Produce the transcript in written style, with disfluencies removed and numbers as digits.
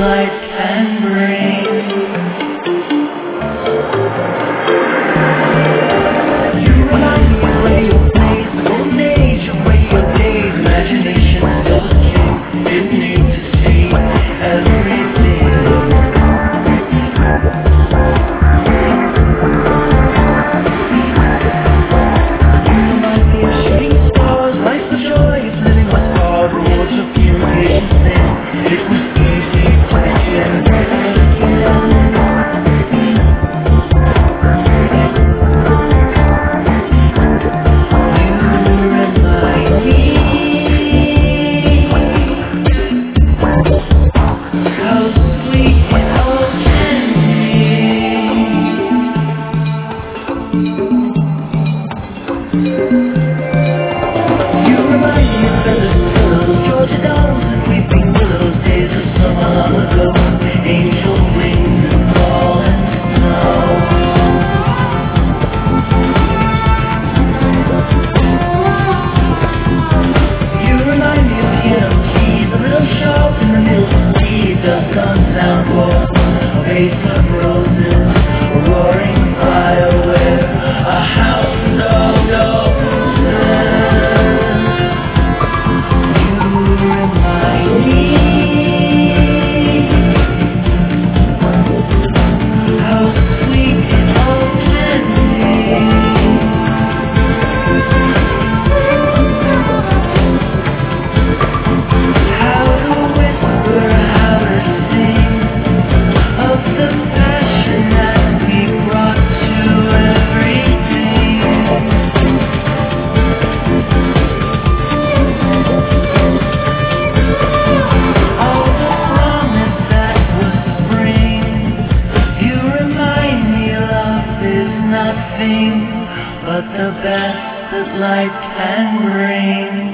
life can bring. You remind me of radio plays, the golden age of radio days. Imagination still the king, didn't need to see everything. You remind me of shooting stars, life's the joy of living what's hard, rewards of communication sin. It was easy question. But the best that life can bring.